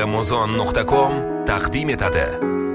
Muzon.com taqdim etadi.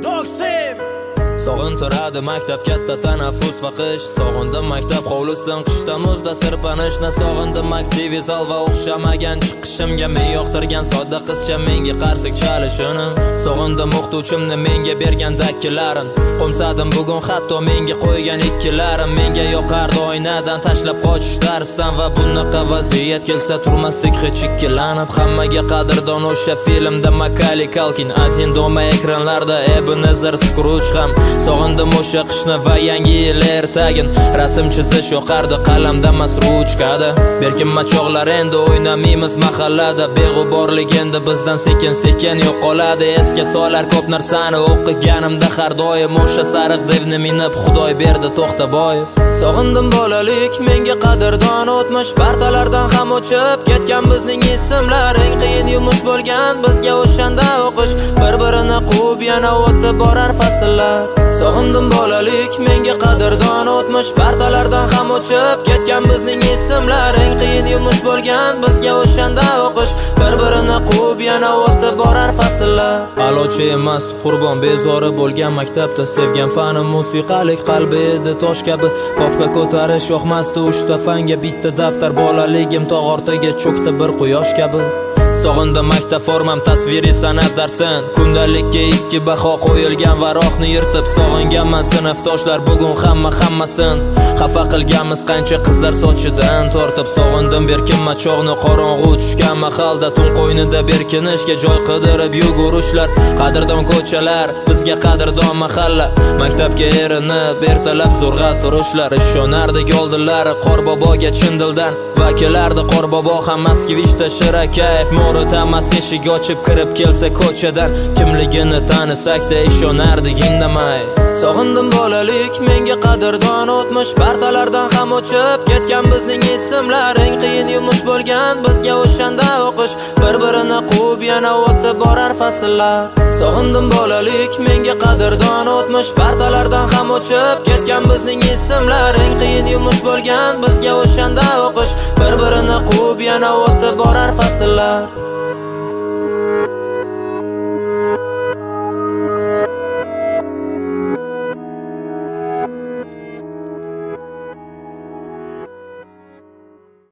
Sog'intiradi maktab katta tanaffus va qish. Sog'indim maktab hovlisin qishda muzda sirpanish. Na sog'indim aktiv zal va o'xshamagan chiqishimga men yoqtirgan sodda qizcha menga qarsik chalishini. Sog'indim o'qituvchimni menga bergan dakkilarin. Qo'msadim bugun hatto menga qo'ygan ikkilarim. Menga yoqardi oynadan tashlab qochish darsdan va bunaqa vaziyat kelsa turmasdik hech ikkilanib. Hammaga qadrdon o'sha filmda Macaulay Culkin, Atin doma ekranlarda Ebenezer Scrooge ham. Sog'indim o'sha qishni va yangi yil ertagin. Rasm chizish yoqardi qalamda emas ruchkada. Berkinma chog'lar endi o'ynamaymiz mahallada. Beg'uborlik endi bizdan sekin-sekin yo'qoladi. Esga solar ko'p narsani o'qiganimda har doim o'sha sariq devni minib Xudoy berdi To'xtaboyev. Sog'indim bolalik, menga qadrdon o'tmish. Partalardan ham o'chib ketgan bizning ismlar. Eng qiyin yumush bo'lgan bizga o'shanda o'qish. Bir-birini quvib yana o'tib borar fasllar. Sog'indim bolalik, menga qadrdon o'tmish. Partalardan ham o'chib ketgan bizning ismlar. Eng qiyin yumush bo'lgan bizga o'shanda o'qish. Bir-birini quvib yana o'tib borar fasllar. Alochi emas qurbon bezori bo'lgan maktabda. Sevgan fanim musiqalik qalbi edi tosh kabi. Popka ko'tarish yoqmasdi uchta fanga bitta daftar. Bolaligim tog' ortiga cho'kdi bir quyosh kabi. Sog'indim maktab formam tasviriy san'at darsin. Kundalikka 2 baho qo'yilgan varoqni yirtib sog'inganman sinfdoshlar bugun hammasin. Xafa qilganmiz qancha qizlar sochidan tortib. Sog'indim berkinma chog'ni qorong'u tushgan mahalda. Tun qo'ynida berkinishga joy qidirib yugurishlar. Qadrdon ko'chalar bizga qadrdon mahalla. Maktabga erinib ertalab zo'rg'a turishlar. Ishonardik oldinlari Qorboboga chin dildan. Va kelardi Qorbobo ham Moskvishda shirakayf. Mo'ritamas eshik ochib kirib kelsa ko'chadan. Kimligini tanisakda ishonardik indamay. Sog'indim bolalik, menga qadrdon o'tmish. Partalardan ham o'chib ketgan bizning ismlar. Eng qiyin yumush bo'lgan bizga o'shanda o'qish. Bir-birini quvib yana o'tib borar fasllar. Sog'indim bolalik, menga qadrdon o'tmish. Partalardan ham o'chib ketgan bizning ismlar. Eng qiyin yumush bo'lgan bizga o'shanda o'qish. Bir-birini quvib yana o'tib borar fasllar.